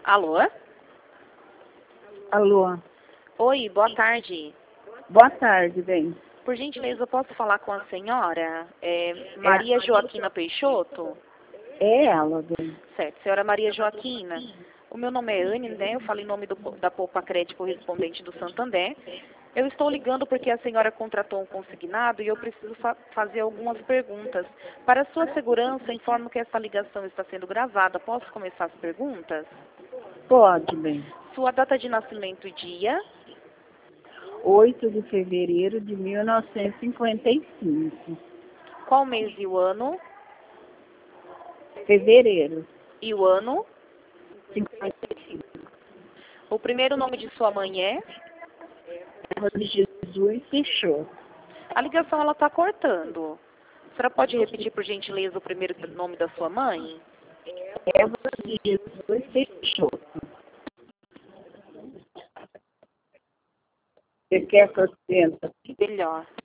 Alô? Alô, Oi, boa tarde. boa tarde, bem. Por gentileza, eu posso falar com a senhora? Maria Joaquina Peixoto? É ela, bem. Certo, senhora Maria Joaquina. O meu nome é Anne, né? Eu falo em nome da Poupa Crédito correspondente do Santander. Eu estou ligando porque a senhora contratou um consignado e eu preciso fazer algumas perguntas. Para sua segurança, informo que essa ligação está sendo gravada. Posso começar as perguntas? Pode, bem. Sua data de nascimento e dia? 8 de fevereiro de 1955. Qual mês e o ano? Fevereiro, E o ano? 55. O primeiro nome de sua mãe é? Terra de Jesus fechou. A ligação ela está cortando. A senhora pode repetir, por gentileza, o primeiro nome da sua mãe? Terra de Jesus fechou. Você quer que eu tenta? Melhor.